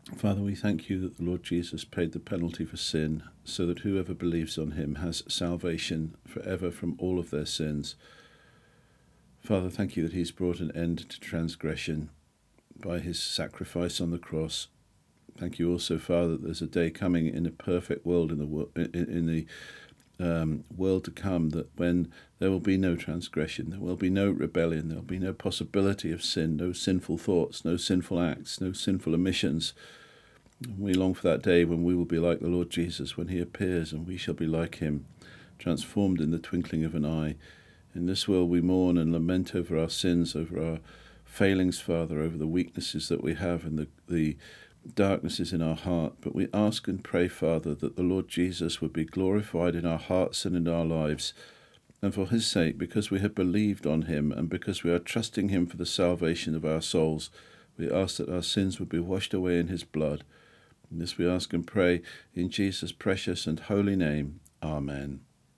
Father, we thank you that the Lord Jesus paid the penalty for sin, so that whoever believes on him has salvation forever from all of their sins. Father, thank you that he's brought an end to transgression by his sacrifice on the cross. Thank you also, Father, that there's a day coming in a perfect world, in the world to come, that when there will be no transgression, there will be no rebellion, there will be no possibility of sin, no sinful thoughts, no sinful acts, no sinful omissions. We long for that day when we will be like the Lord Jesus, when he appears, and we shall be like him, transformed in the twinkling of an eye. In this world we mourn and lament over our sins, over our failings, Father, over the weaknesses that we have and the darknesses in our heart. But we ask and pray, Father, that the Lord Jesus would be glorified in our hearts and in our lives. And for his sake, because we have believed on him and because we are trusting him for the salvation of our souls, we ask that our sins would be washed away in his blood. And this we ask and pray in Jesus' precious and holy name. Amen.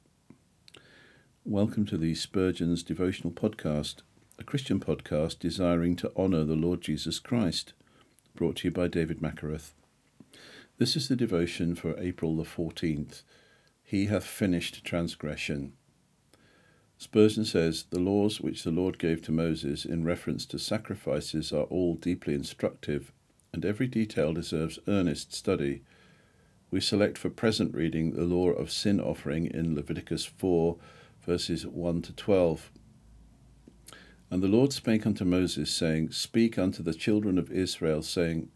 Welcome to the Spurgeon's Devotional Podcast, a Christian podcast desiring to honour the Lord Jesus Christ, brought to you by David Mackereth. This is the devotion for April the 14th. He hath finished transgression. Spurgeon says, the laws which the Lord gave to Moses in reference to sacrifices are all deeply instructive, and every detail deserves earnest study. We select for present reading the law of sin offering in Leviticus 4, verses 1 to 12. And the Lord spake unto Moses, saying, Speak unto the children of Israel, saying,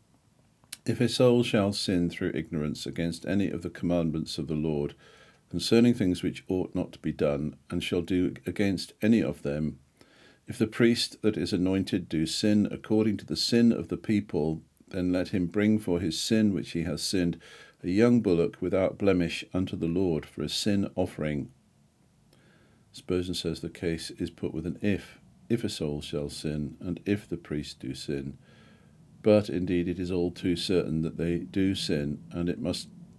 If a soul shall sin through ignorance against any of the commandments of the Lord, concerning things which ought not to be done, and shall do against any of them, if the priest that is anointed do sin according to the sin of the people, then let him bring for his sin which he has sinned a young bullock without blemish unto the Lord for a sin offering. Spurgeon says the case is put with an if a soul shall sin, and if the priest do sin. But indeed it is all too certain that they do sin, and it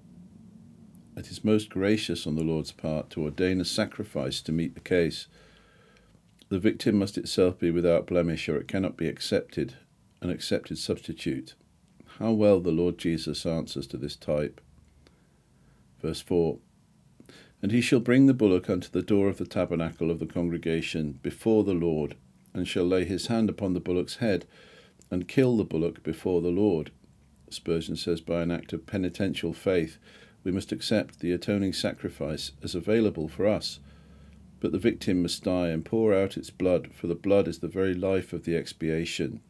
is most gracious on the Lord's part to ordain a sacrifice to meet the case. The victim must itself be without blemish, or it cannot be an accepted substitute. How well the Lord Jesus answers to this type. Verse 4. And he shall bring the bullock unto the door of the tabernacle of the congregation before the Lord, and shall lay his hand upon the bullock's head, and kill the bullock before the Lord. Spurgeon says, by an act of penitential faith, we must accept the atoning sacrifice as available for us. But the victim must die and pour out its blood, for the blood is the very life of the expiation.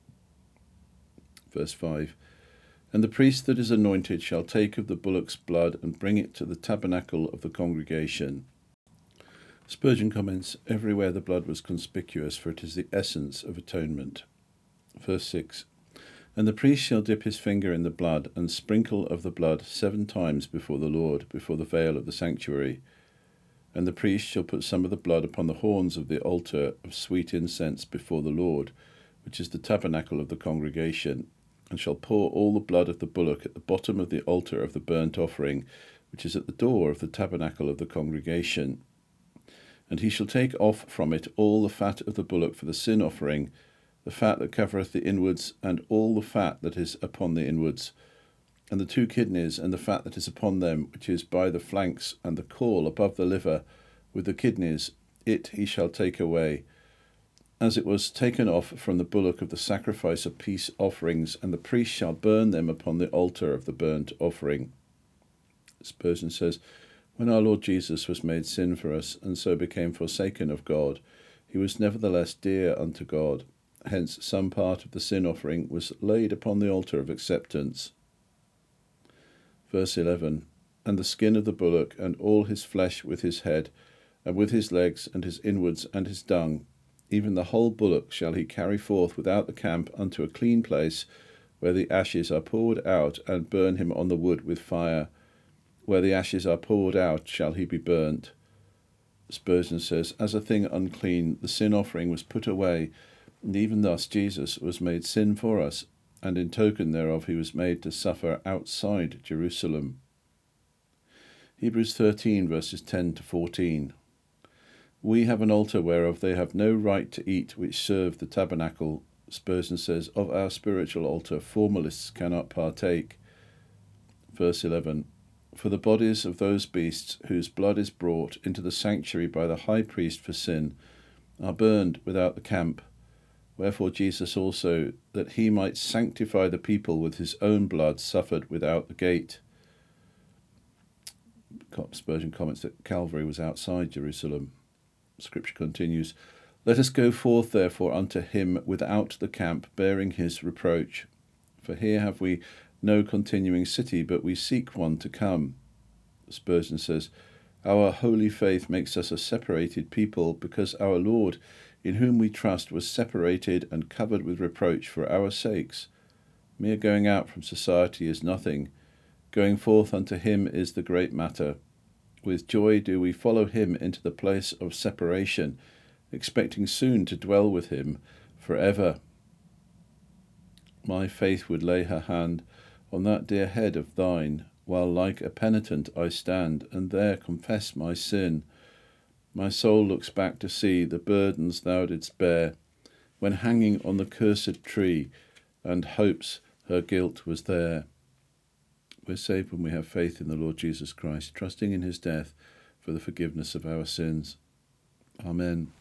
Verse 5. And the priest that is anointed shall take of the bullock's blood and bring it to the tabernacle of the congregation. Spurgeon comments, everywhere the blood was conspicuous, for it is the essence of atonement. Verse 6. And the priest shall dip his finger in the blood, and sprinkle of the blood 7 times before the Lord, before the veil of the sanctuary. And the priest shall put some of the blood upon the horns of the altar of sweet incense before the Lord, which is the tabernacle of the congregation, and shall pour all the blood of the bullock at the bottom of the altar of the burnt offering, which is at the door of the tabernacle of the congregation. And he shall take off from it all the fat of the bullock for the sin offering, the fat that covereth the inwards, and all the fat that is upon the inwards, and the 2 kidneys, and the fat that is upon them, which is by the flanks, and the caul above the liver, with the kidneys, it he shall take away, as it was taken off from the bullock of the sacrifice of peace offerings, and the priest shall burn them upon the altar of the burnt offering. Spurgeon says, when our Lord Jesus was made sin for us, and so became forsaken of God, he was nevertheless dear unto God. Hence some part of the sin offering was laid upon the altar of acceptance. Verse 11. And the skin of the bullock, and all his flesh with his head, and with his legs, and his inwards, and his dung, even the whole bullock shall he carry forth without the camp unto a clean place, where the ashes are poured out, and burn him on the wood with fire. Where the ashes are poured out shall he be burnt. Spurgeon says, as a thing unclean, the sin offering was put away, and even thus Jesus was made sin for us, and in token thereof he was made to suffer outside Jerusalem. Hebrews 13, verses 10 to 14. We have an altar whereof they have no right to eat which serve the tabernacle, Spurgeon says, of our spiritual altar formalists cannot partake. Verse 11, for the bodies of those beasts whose blood is brought into the sanctuary by the high priest for sin are burned without the camp. Wherefore Jesus also, that he might sanctify the people with his own blood, suffered without the gate. Spurgeon comments that Calvary was outside Jerusalem. Scripture continues, let us go forth therefore unto him without the camp, bearing his reproach. For here have we no continuing city, but we seek one to come. Spurgeon says, our holy faith makes us a separated people, because our Lord, in whom we trust, was separated and covered with reproach for our sakes. Mere going out from society is nothing. Going forth unto him is the great matter. With joy do we follow him into the place of separation, expecting soon to dwell with him for ever. My faith would lay her hand on that dear head of thine, while like a penitent I stand, and there confess my sin. My soul looks back to see the burdens thou didst bear, when hanging on the cursed tree, and hopes her guilt was there. We're saved when we have faith in the Lord Jesus Christ, trusting in his death for the forgiveness of our sins. Amen.